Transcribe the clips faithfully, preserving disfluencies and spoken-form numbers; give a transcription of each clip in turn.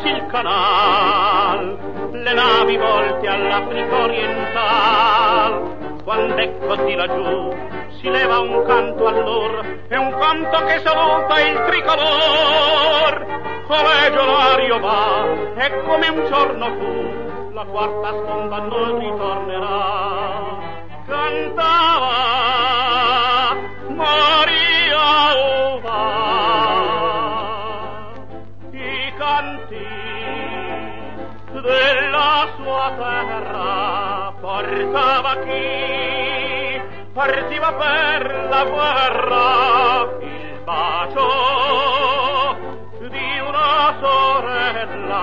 il canal, le navi volte all'Africa oriental. Quando ecco di laggiù si leva un canto all'or, e un canto che saluta il tricolor. Come giornario va, e come un giorno fu, la quarta sponda non ritornerà. Cantava Maria Uva, i canti della sua terra portava chi partiva per la guerra, il bacio di una sorella.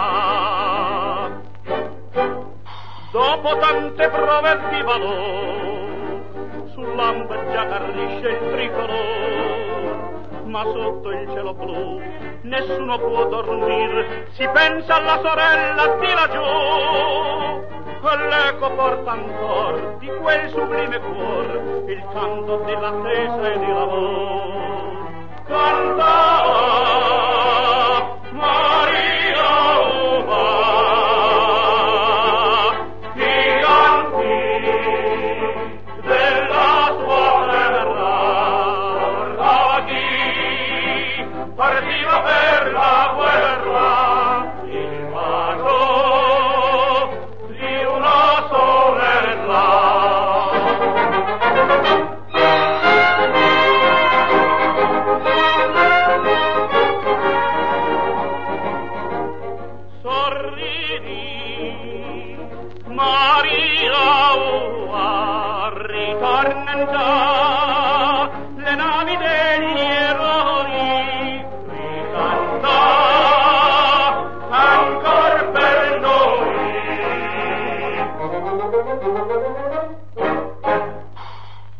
Dopo tante prove di valor, sull'amba già carnisce il tricolor, ma sotto il cielo blu nessuno può dormir, si pensa alla sorella di laggiù. Quell'eco porta ancor di quel sublime cuor il canto dell'attesa e dell'amor. Cantava